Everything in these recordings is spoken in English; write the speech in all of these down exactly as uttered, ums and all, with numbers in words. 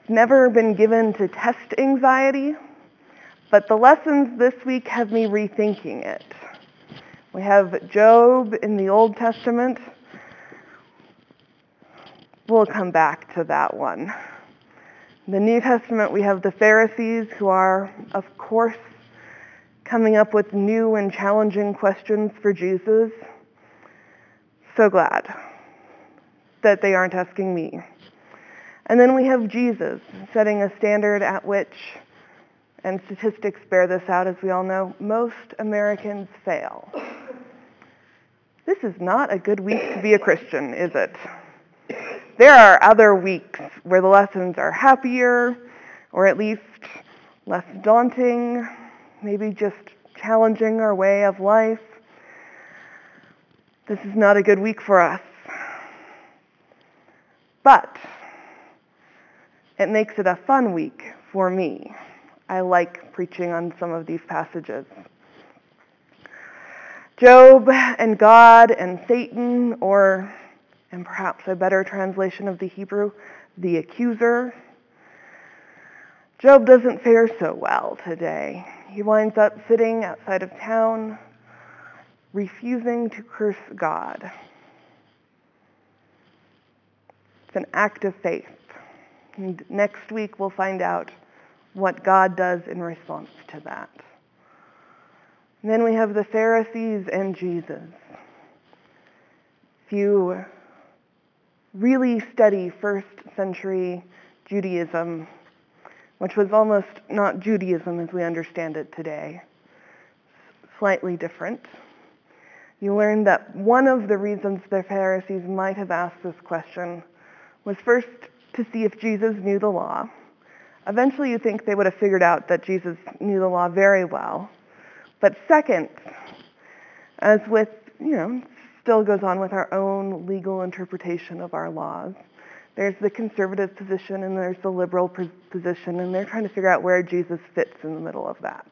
never been given to test anxiety, but the lessons this week have me rethinking it. We have Job in the Old Testament. We'll come back to that one. In the New Testament, we have the Pharisees, who are, of course, coming up with new and challenging questions for Jesus. So glad that they aren't asking me. And then we have Jesus setting a standard at which, and statistics bear this out as we all know, most Americans fail. This is not a good week to be a Christian, is it? There are other weeks where the lessons are happier, or at least less daunting, maybe just challenging our way of life. This is not a good week for us. But it makes it a fun week for me. I like preaching on some of these passages. Job and God and Satan, or, and perhaps a better translation of the Hebrew, the accuser. Job doesn't fare so well today. He winds up sitting outside of town, refusing to curse God. It's an act of faith. And next week we'll find out what God does in response to that. And then we have the Pharisees and Jesus. If you really study first century Judaism, which was almost not Judaism as we understand it today, slightly different, you learn that one of the reasons the Pharisees might have asked this question was first to see if Jesus knew the law. Eventually, you think they would have figured out that Jesus knew the law very well. But second, as with, you know, still goes on with our own legal interpretation of our laws, there's the conservative position and there's the liberal position, and they're trying to figure out where Jesus fits in the middle of that.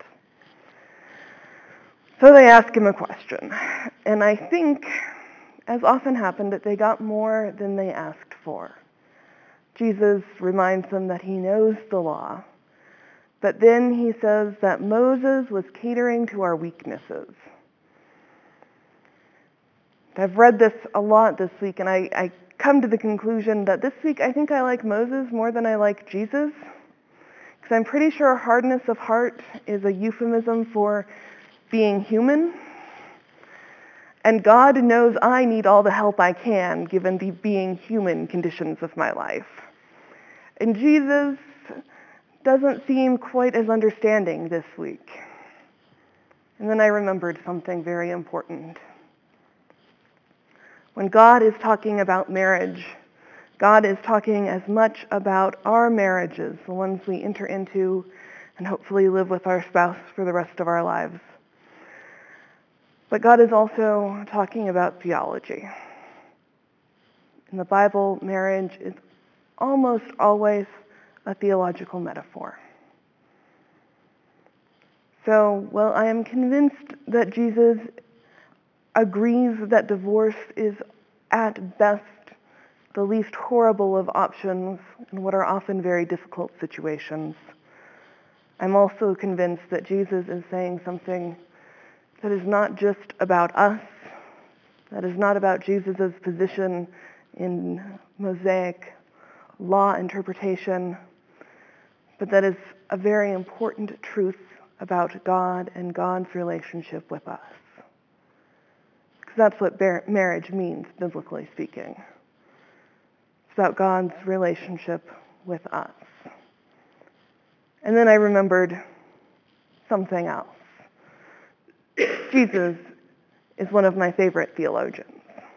So they ask him a question, and I think, as often happened, that they got more than they asked for. Jesus reminds them that he knows the law, but then he says that Moses was catering to our weaknesses. I've read this a lot this week, and I, I come to the conclusion that this week I think I like Moses more than I like Jesus, because I'm pretty sure hardness of heart is a euphemism for being human. And God knows I need all the help I can, given the being human conditions of my life. And Jesus doesn't seem quite as understanding this week. And then I remembered something very important. When God is talking about marriage, God is talking as much about our marriages, the ones we enter into and hopefully live with our spouse for the rest of our lives. But God is also talking about theology. In the Bible, marriage is almost always a theological metaphor. So, while I am convinced that Jesus agrees that divorce is at best the least horrible of options in what are often very difficult situations, I'm also convinced that Jesus is saying something that is not just about us, that is not about Jesus' position in Mosaic law interpretation, but that is a very important truth about God and God's relationship with us. Because that's what bar- marriage means, biblically speaking. It's about God's relationship with us. And then I remembered something else. Jesus is one of my favorite theologians.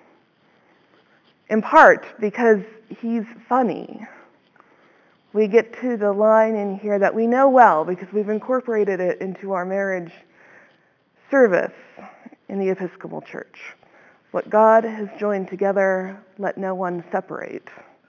In part because he's funny. We get to the line in here that we know well because we've incorporated it into our marriage service in the Episcopal Church. What God has joined together, let no one separate.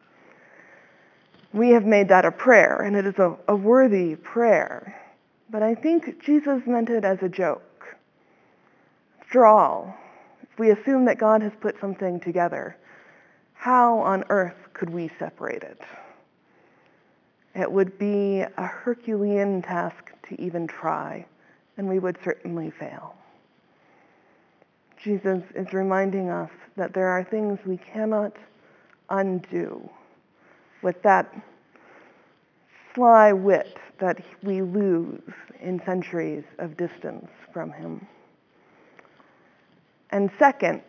We have made that a prayer, and it is a, a worthy prayer. But I think Jesus meant it as a joke. After all, if we assume that God has put something together, how on earth could we separate it? It would be a Herculean task to even try, and we would certainly fail. Jesus is reminding us that there are things we cannot undo with that sly wit that we lose in centuries of distance from him. And second,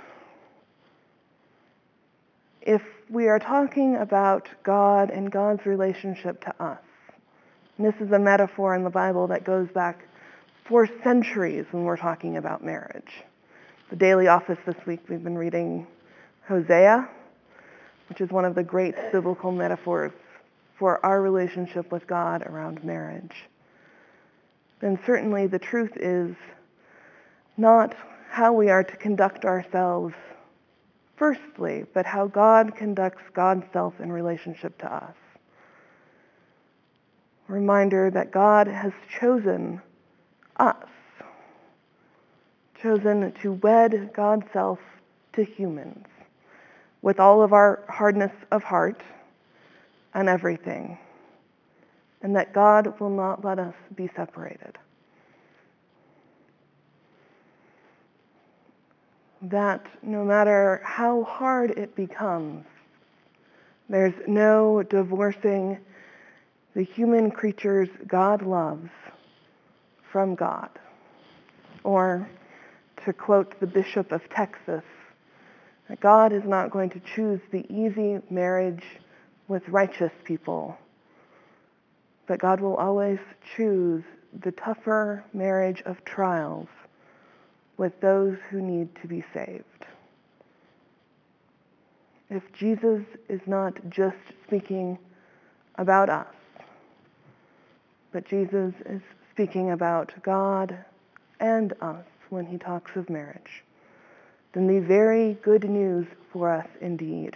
if we are talking about God and God's relationship to us, and this is a metaphor in the Bible that goes back for centuries when we're talking about marriage. The Daily Office this week, we've been reading Hosea, which is one of the great biblical metaphors for our relationship with God around marriage. Then certainly the truth is not how we are to conduct ourselves firstly, but how God conducts God's self in relationship to us. Reminder that God has chosen us, chosen to wed God's self to humans with all of our hardness of heart and everything, and that God will not let us be separated. That no matter how hard it becomes, there's no divorcing the human creatures God loves from God. Or, to quote the Bishop of Texas, that God is not going to choose the easy marriage with righteous people, but God will always choose the tougher marriage of trials with those who need to be saved. If Jesus is not just speaking about us, but Jesus is speaking about God and us when he talks of marriage, then the very good news for us indeed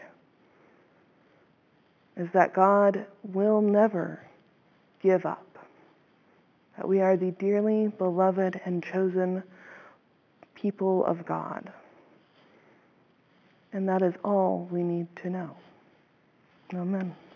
is that God will never give up, that we are the dearly beloved and chosen people of God. And that is all we need to know. Amen.